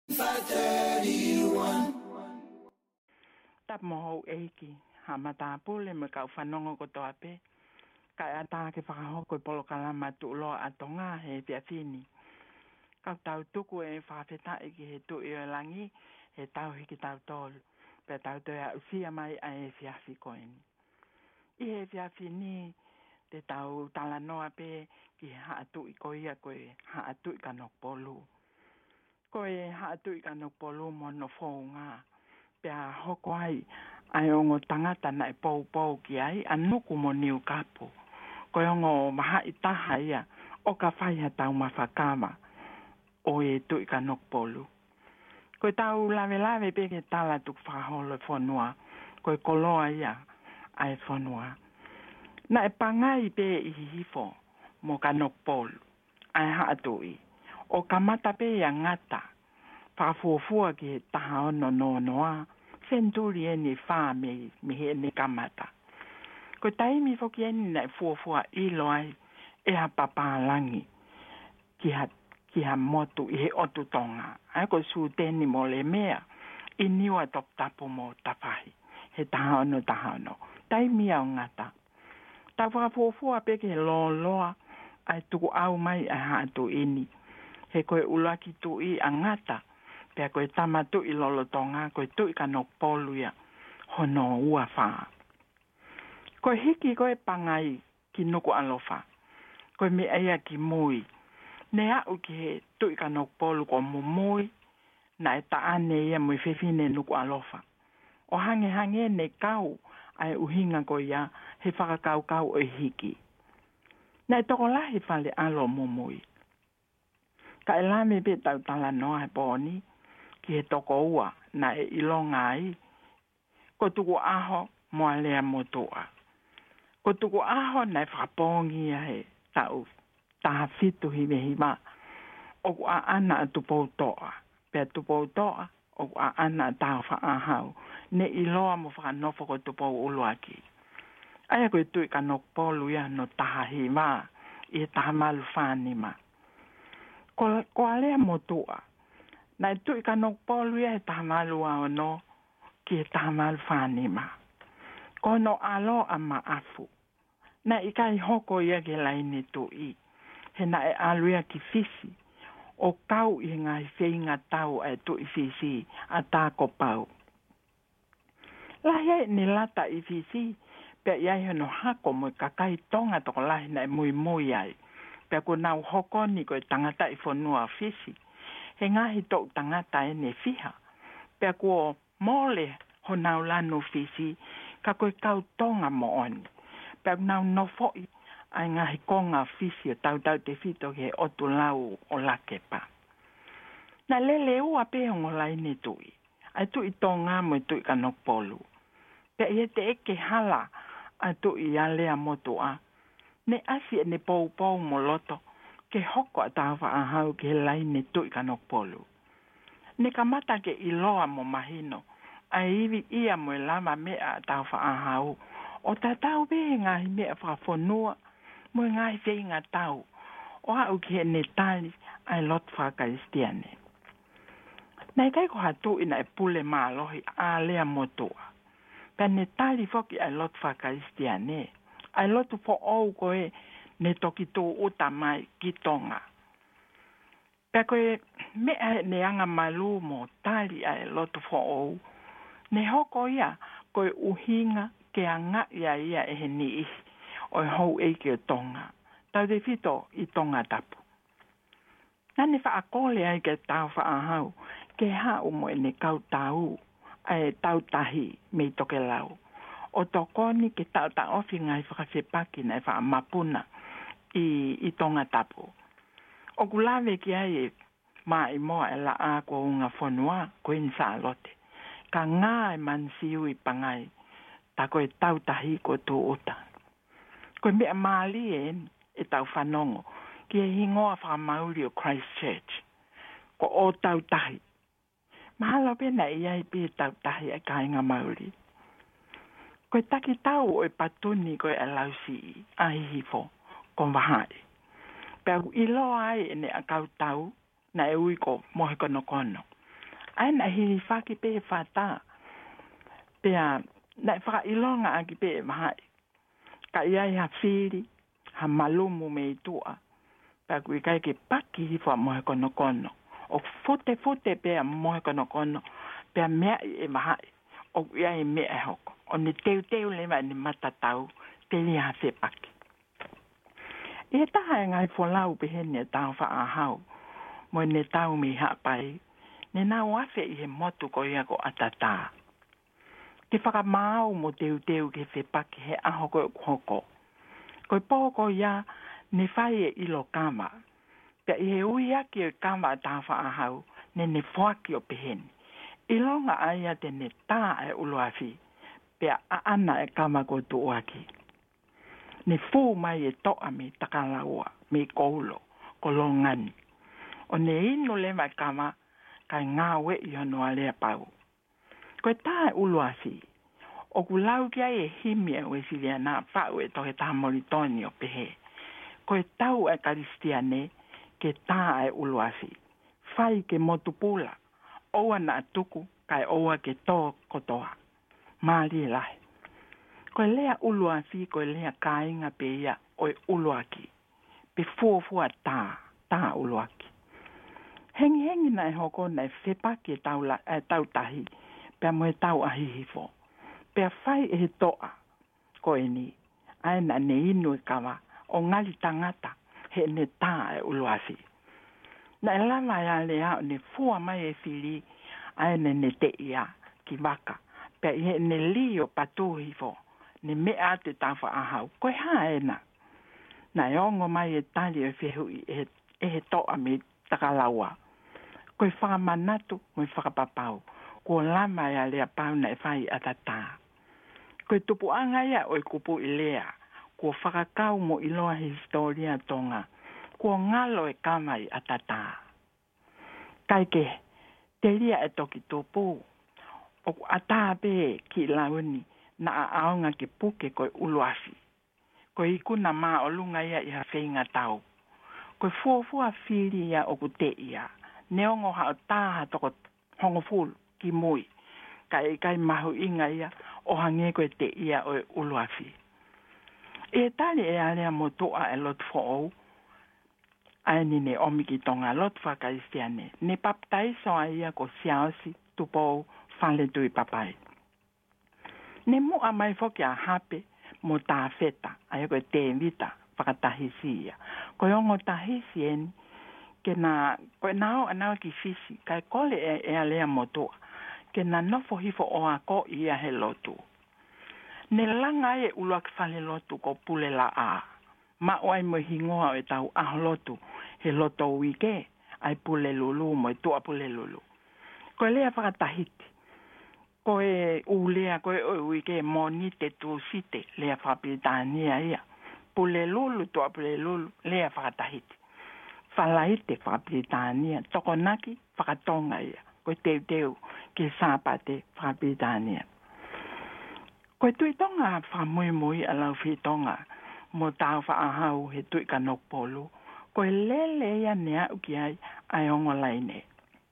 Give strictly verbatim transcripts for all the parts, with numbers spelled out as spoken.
Tap mo eiki hamata pule me ka fanongo ko to ape ka ata ke whakaho ko polo kalama tu lo atonga he pia fini ka tau tuku e whawheta e ki he tu i o langi he tau hiki tau tolu pe tau to ya usia mai a e fiafi koeni i he fiafi ni te tau tala noa pe ki ha atu i koia koe ha atu i kanok polu koe ha atu i kanok polu mo no fonga pea hoko ai ai ongo tangata na e pou pou ki ai anuku mo niu kapu koe ongo maha i taha ia o ka whaia tau mawhakama o e tu i ka nok polu koe tau lawe lawe peke tala tuk whaholo whanua koe koloa ia ai whanua na e pangai pe i hifo mo ka nok polu ai haatu i o ka mata pe ia ngata whafuafua ki he taha ono no noa, senturi e ni wha me, me he ne kamata. Ko taimi foki e ni na fuafua i loai e ha papalangi ki ha, ki ha motu i he otu tonga. Ai ko su teni mo le mea i niwa top tapu mo tapahi. He taha ono taha ono. Taimi au ngata. Ta whafuafua peke he loa loa ai tuku au mai ai hatu ini. He koe ulaki tu i a ngata. Pea koe tama tu i lolo tonga, koe tu i kanok polu ia, hono ua wha. Koe hiki koe pangai ki nuku alofa, koe me aia ki mui. Ne au ki he tu i kanok polu ko mumui, na e taane ia mui whewhine nuku alofa. O hange hange ne kau ai uhinga koe ia, he whakakau kau o hiki. Na e toko lahi whale alo mumui. Ka e lame pe tau tala noa he pōni, ki he toko ua na e ilonga ai, ko tuku aho moa lea motua. Ko tuku aho na e whakapongi he tau taha fitu hiwe hiwa, o ku a ana a tupou toa. Pea tupou toa, o ku a ana a tau whaahau, ne iloa mo whakanofo ko tupou uluaki. Aia koe tui ka nok polu ia no taha hiwa, i taha malu whanima. Ko, ko alea motua, na tu i ka nok polu ia e tahamalu ao no, ki e tahamalu whanima. Ko no alo a maafu. Na i kai hoko ia ke laini tu i. He na e alu ia ki fisi. O kau i ngai whenga tau e tu i fisi a tāko pau. Lahi ai ni lata i fisi, pe iai hono hako mo kakai tonga toko lahi na e mui mui ai. Pe ko nau hoko ni ko e tangata i whanua fisi. He ngahi tau tangata e ne fiha. Pea kua mole ho nau lanu fisi, ka koe kau tonga mo oni. Pea nau nofoi, ai ngahi konga fisi o tau tau te fito ke otu lau o lakepa. Na lele ua pe hongo lai ne tui. Ai tui tonga mo i tui kanok polu. Pea i te eke hala ai tui alea motua. Ne asi e ne pou pou mo loto. Ke hoko a tawa a hau ke lai ne tui kanok polu. Ne kamata ke iloa mo mahino, a iwi ia mo e lama mea a tawa a hau, o ta tau be ngahi mea whafonua, mo ngahi whenga tau, o hau ke ne tali ai lot whakaistiane. Nei kai ko hatu ina e pule mālohi a lea motua, pe ne tali foki ai lot whakaistiane, ai lotu po ou koe, ne toki tō uta mai ki tonga. Pea koe mea ne anga malu mo tali ai lotu fo ou. Ne hoko ia koe uhinga ke anga ia ia e he ni ihi o hou eike o tonga. Tau de fito i tonga tapu. Nani wha akole ai ke tau wha ahau ke hau mo e ne kau tau ai tau tahi me toke lau. O tokoni ke tau ta ofi ngai whakawhepaki nei wha mapuna. I, i tonga tapu. O kulawe ki ai e mai moa e la a ko unga whanua ko insa alote. Ka ngā e mansiu i pangai ta ko e tau tahi ko tō ota. Ko mea maali e e tau whanongo ki e hingoa whakamauri o Christchurch. Ko o tau tahi. Mahalo pena i ai pe tau tahi e kainga mauri. Ko e taki tau o e patuni ko e lausi a hihifo. Kon wahai. Pea ilo ai e ne a kau tau na e ui ko mohe kono kono. ai na hili whaki pe whata. Pea, na whaka ilonga aki pe mahai. Ka iai ha whiri, ha malumu me i tua. Pea kui kai ke paki hi wha mohe kono kono. O fute fute pea mohe kono kono. Pea mea i e mahai. O iai mea e hoko. O ni teu teu lewa ni matatau. Te li ha se paki. I he taha e ngai wholau pe hene tau wha a hau. Mo ne tau mi hapai. Ne nau afe i he motu ko ia ko atata. Te whakamau mo teu teu ke se paki he aho ko hoko. Ko i pōko ia ne whai e ilo kama. Pea i he ui aki o kama tau wha a hau. Ne ne whaki o pe hene. I longa aia te ne tā e uluafi. Pea a ana e kama ko tu uaki. Ne fu mai e toa me takalaua, me koulo, ko longani. O ne ino le mai kama, kai ngā we i honoa lea pau. Koe tā e uluasi, o ku lau kia e himi e wesi lea nā pau e toke tā moritoni o pehe. Koe tau e karistiane, ke tā e uluasi. Fai ke motupula, oua na tuku, kai oua ke tō kotoa. Māli e lahi. Koe lea uluasi, koe lea kāinga pe ia oi uluaki. Pe fuafua tā, tā uluaki. Hengi hengi nai hoko nai whepaki e tau, la, eh, tau tahi, pea moe tau ahihifo. Pea whai e he toa, koe ni, aena ne inu e kawa, o ngali tangata, he ne tā e uluasi. Na e lama ia lea o ne fua mai e whiri, aena ne te ia, ki waka, pea he ne li o patuhifo, ne mea te tawa ahau. Koe haena. Na e ongo mai e tali e whihui e, e he toa me takalaua. Koe whakamanatu me whakapapau. Ko lama ia lea pau na e whai atata. Koe tupu anga ia o i kupu i lea. Ko whakakau mo iloa historia tonga. Ko ngalo e kamai atata. Kaike, te lia e toki tupu. O atape ki launi. Na a aonga ke puke koe uluafi. Koe ikuna maa o lunga ia i hawhenga tau. Koe fuafua whiri ia o ku te ia. Neongo hao tāha toko hongo fulu ki mui. Kai kai mahu inga ia o hange koe te ia o uluafi. E tali e alea mo toa e lot fo ou. Aini ne omiki tonga lot whakaistiane. Ne paptaiso a ia ko siaosi tupou whale tui papai. Ne mo a mai foki a hape mo tā feta, ai koe te invita, whakatahisia. Koe ongo tahisien, ke na, koe nao anao ki fisi, kai kole e, e alea motua, ke na nofo hifo o a ko ia he lotu. Ne langa e uluak whale lotu ko pule la a. Ma oai mo hingoa e tau aho lotu, he loto wike, ai pule lulu mo e tua pule lulu. Koe lea whakatahiti. Koe ulea koe oi wike moni te tu site lea whapitania ia. Pule lulu toa pule lulu lea whakatahiti. Whalaite whapitania toko naki whakatonga ia. Koe teu teu ke sāpate whapitania. Koe tui tonga whamui mui a lau whitonga mo tau whaahau he tui kanok polu. Koe lele ia nea uki ai ai ongo laine.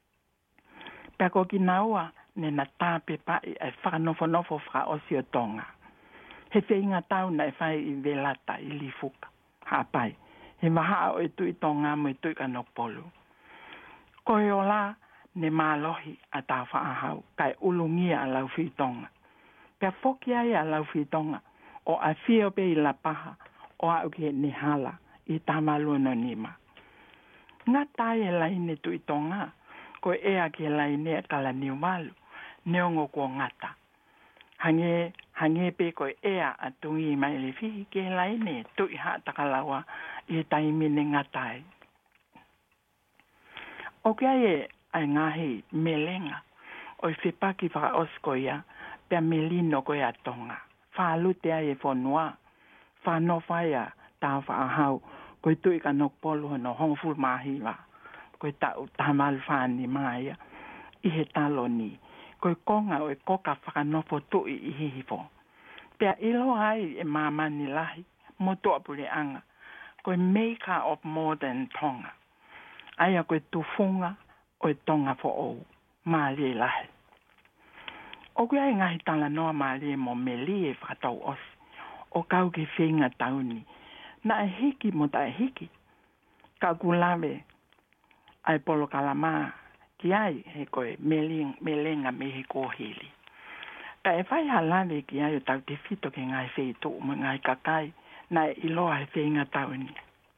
Pea ko ki naua ne na tāpe pai e whakanofo-nofo whaka osio tonga. He te inga tau na e whai i velata i li fuka. Hapai. He maha o e tui tonga mo e tui kanok polu. Koe o la ne mālohi a tā whaahau kai ulungia a lau whitonga. Pea whoki ai a lau whitonga o a whio pe i la paha o a uke ni hala i tamalua no nima. Ngā tai e laine tui tonga ko ea ke laine kala niu malu. Neongo ko ngata. Hange, hange pe ko ea atungi mai le fihi ke laine tui ha takalawa i taimine ngatai. O kia e ai ngahi melenga o i whipaki whaka oskoia pia melino ko ea tonga. Whaalute ai e whanua. Whanowhaia tā whaahau ko i tui ka nokpolu no hongful mahiwa. Ko i tau tamal whani maia i he talo ni. Ko i konga o i koka whakanofo tui i hihifo. Pea ilo ai e mamani lahi, mo toa pule anga. Ko i maker of more than tonga. Aia ko i tufunga o i tonga fo ou. mali lahe. O kia e ngahi tala noa mali mo meli e whakatau osi. O kau ke whenga tauni. Na e hiki mo ta e hiki. Ka kulawe ai polo kalama ki ai he koe meling, melenga me he kohili. Ka e whai halawe ki ai o tau te fito ke ngai whei tō mo ngai kakai na e iloa he whenga tauni.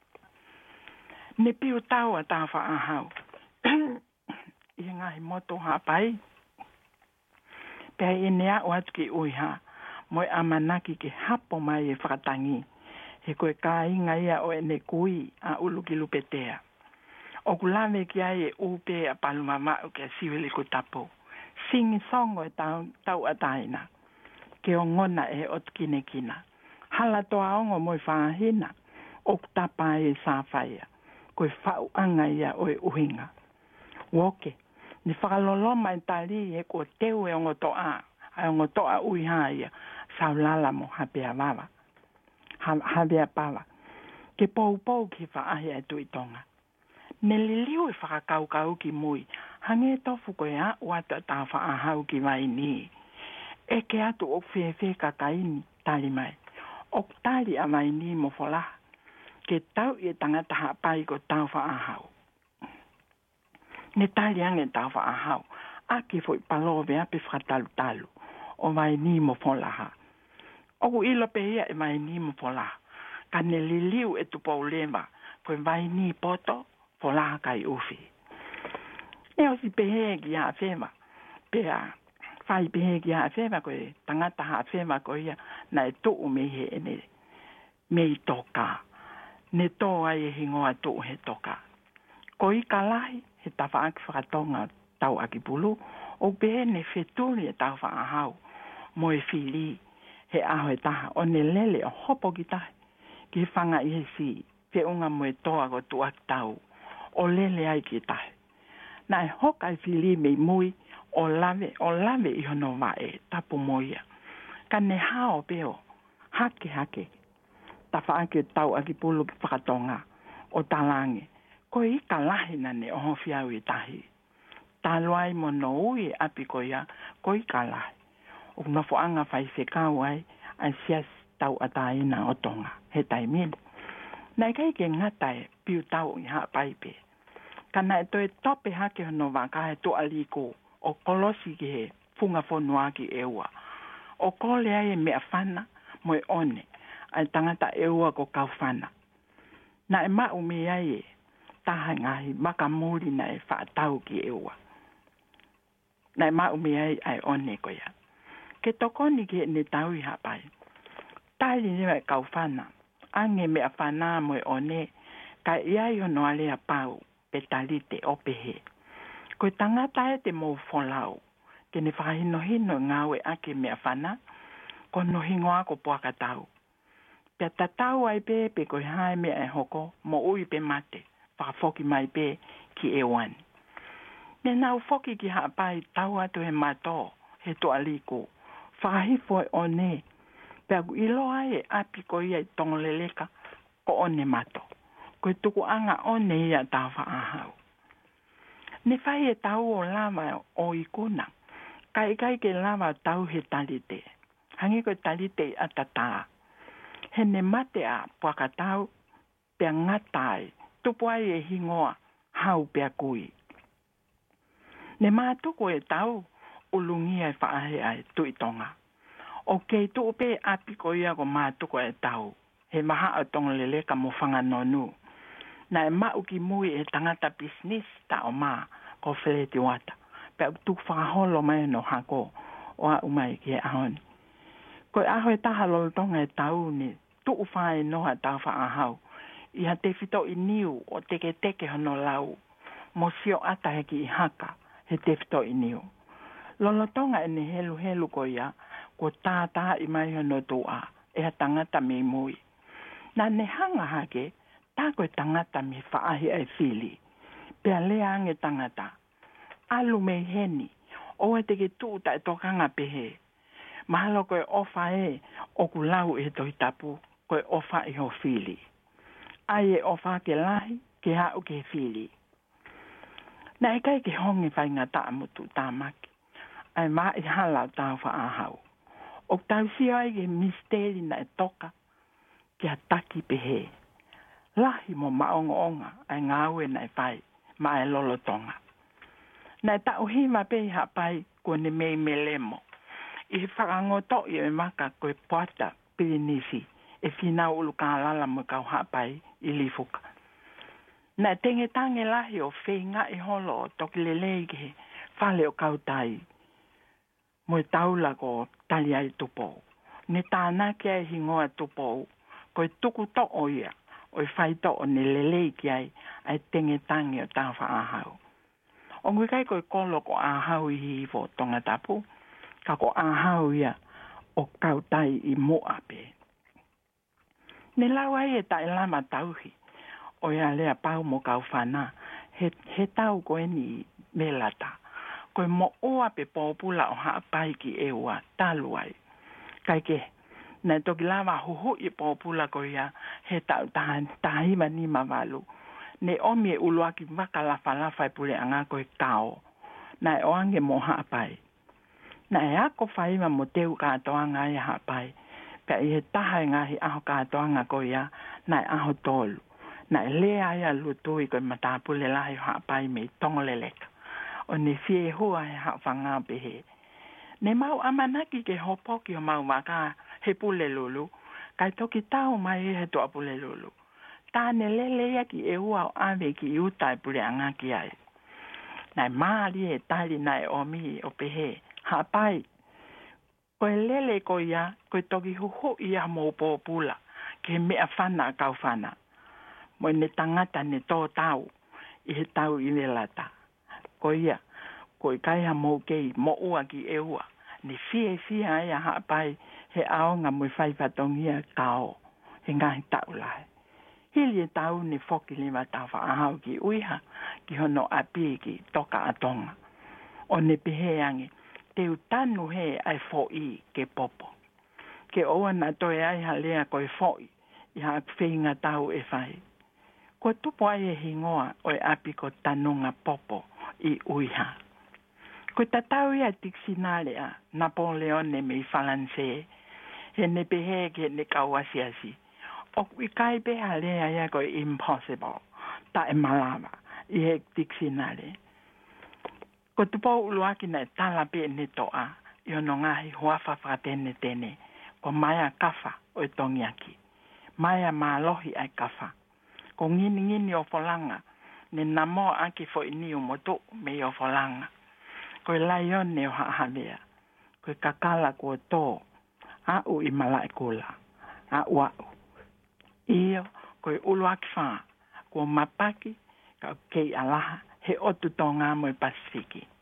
Ne piu tau a tā wha ahau. I ngahi moto hapai. Pea e nea o atu ki uiha. Moi amanaki ke hapo mai e whakatangi. He koe ka inga ia o e ne kui a ulu ki lupetea. O kulame ki ai e upe a palumama o ke siwili ko tapo. Singi songo e tau, tau ataina. Ke o ngona e o tukine kina. Hala toa ongo moi whaahina. O kutapa e sāwhaia. Koe whau anga ia o e uhinga. Woke. Ni whakaloloma e tali e ko teu e ongo toa. Ai ongo toa uiha ia. Saulala mo hapea wawa. Hapea pawa. Ke pou pou ki whaahi e tuitonga. Ne liliu e whakakaukau ki mui. Hange tofu koe a wata tā whaahau ki mai ni. E ke atu o whewhe kakaini tali mai. O tali a mai ni mo wholaha. Ke tau i tangata hapai ko tau whaahau. Ne tali ange tau whaahau. Aki fwoi palowe api whakatalu talu. O mai ni mo wholaha. O ilo pehia e mai ni mo wholaha. Ka ne liliu e tupou lema. Koe mai ni poto. Wholaha kai uwhi. E o si pehe ki a whema. Pea, whai pehe ki a whema koe, tangata ha whema koe ia, na e tuu me he ene, me i toka. Ne tō ai e hingoa tuu he toka. Ko i ka lahi, he tawa aki whakatonga tau aki pulu, o pehe ne wheturi e tau whaahau, mo e whili, he aho e taha, o ne lele o hopo ki tahi, ki whanga i he si, pe unga mo e toa ko tu aki tau, o lele ai ki tahi. Na e hoka i whili me mui, o lave, o lave i hono wae, tapu moia. Ka ne hao peo, hake hake, ta whaake tau aki pulu ki whakatonga, o talange, ko i ka lahi na ne o hofi au i tahi. Ta loai mo no ui api ko ia, ko i ka lahi. O kuna whaanga whai whekau ai, ai sias tau ataina o tonga, he taimile. Nai kai ke ngatai piu tau i haa paipe. Kana e toi tope hake hono waka he to aliko o kolosi ki he funga whonua ki eua. O kole ai e mea whana mo e one ai tangata eua ko kau whana. Na e mau me ai e taha ngahi maka muri na e whaatau ki eua. Na e mau me ai ai one ko ia. Ke tokoni ki ne tau i hapai. Tali ni mai kau whana. Ange mea whana mo e one ka iai hono alea pau. Petalite o pehe. Koe tangata e te mou wholau. Ke ne whahino hino ngawe ake mea whana. Ko no hingo ako puaka tau. Pea tatau ai pe pe koe hae mea e hoko. Mo ui pe mate. Whakafoki mai pe ki e wani. Ne nau foki ki hapai tau atu he mato. He to aliko. Whakahifo e o ne. Pea ku ilo ai e api ko ia i tongoleleka. Ko o ne mato. Koe tuku anga o ne ia tau whaahau. Ne whai e tau o lava o ikuna. Kai kai ke lava tau he talite. Hangi koe talite a tata. He ne mate a puaka tau pia ngatai. Tupu ai e hingoa hau pia kui. Ne mātuku e tau ulungia e whaahe ai tuitonga. O kei tuu pe api ko ia ko mātuku e tau. He maha o tongolele ka mo whanga nonu. Na e mau ki mui e tangata business ta o maa ko wheleti wata. Pea tuk whakaholo mai no hako o a umai ki e ahoni. Koe aho e taha lolotonga e tau ni tuu whae noha tau whaahau. Iha te whito i niu o teke teke hono lau. Mo sio ata heki i haka he te whito i niu. Lolotonga e ne helu helu ko ia ko tātā i mai hono tua e ha tangata me mui. Na ne hanga hake tā koe tangata me whaahi ai whili. Pea lea ange tangata. Alu me heni. O e teke tūta e tokanga pehe. Mahalo koe ofa e o kulau e toi tapu. Koe ofa e ho whili. Ai e ofa ke lahi ke hau ke whili. Na e kai ke hongi whai ngā ta amutu tā maki. Ai mā i halau tāu wha ahau. O tau si ai ke misteri na e toka kia taki pehe. Lahi mo maonga onga ai ngāue na e whai ma e lolo tonga. Na e tau hima pehi hapai ko ne mei me lemo. I he whakangoto i e maka koe poata pirinisi e whina ulu kālala mo kau hapai i lifuka. Na tenge tange lahi o whenga i holo o toki lelei ke whale o kautai. Mo taula ko tali ai tupo. Ne tāna kia e hingoa tupo. Koe tuku to o ia. O i whaito o ne lelei ki ai ai tenge tange o tā whaahau. O ngui kai koe kolo ko ahau i hivo tonga tapu. Ka ko ahau ia o kautai i moa pe. Ne lau ai e tai lama tauhi. O ia lea pau mo kau whana. He, he tau koe ni melata. Koe mo oa pe pōpula o haapai ki e ua talu ai. Kai ke, nai toki lama huhu i pōpula ko ia he tau tahan tahima ni mawalu. Ne omi e uluaki waka lafa lafa e pule anga koe kao. Nai oange mo haapai. Nai ako whaima mo teu kātoanga i haapai. Pea i he taha ngahi aho kātoanga ko ia nai aho tolu. Nai lea ia lutui koe matapule lahi haapai me tongoleleka. O ne fie hua he hawhanga pehe. Ne mau amanaki ke hopoki o mau maka he pule lulu. Kai toki tau mai he toa pule lulu. Tā ne lele ia ki e hua o ave ki i utai pule anga ki ai. Nai maari e tali nai omi o pehe. Hapai. Koe lele ko ia, koe toki huhu ia mo pōpula. Ke mea whana kau whana. Mo ne tangata ne tō tau. I he tau i lata. Ko ia, koe kaiha mō kei, mo ua ki e ua. Ni fie fie aia hapai he aonga mo whai whatongia kao. He ngahi tau lai. Hili e tau ni foki lima tau whaahau ki uiha, ki hono api ki toka atonga. O ne pehe ange, te utanu he ai fōi ke popo. Ke oa na toi ai halea koe fōi, i ha whinga tau e whai. Ko tupo ai e hingoa o e api ko tanunga popo i uiha. Ko tatau ia tiksinale a Napoleone me i Falanse, he ne pehe ke ne kauasiasi. O i kai peha lea ia ko impossible, ta e malava, i he tiksinale. Ko tupo uluaki na tala pe ne toa, i ono ngahi huafa whakatene tene, ko maia kafa o i tongiaki. Maia malohi ai kafa. Ko ngini ngini o folanga, ne namo aki fo ini o moto me o folanga. Koe laion ne o haahalea. Koe kakala ko to, a u i malai kula, a wau. Iyo, koe uluaki wha, ko mapaki, ka kei alaha, he otu tonga mo i Pasifiki.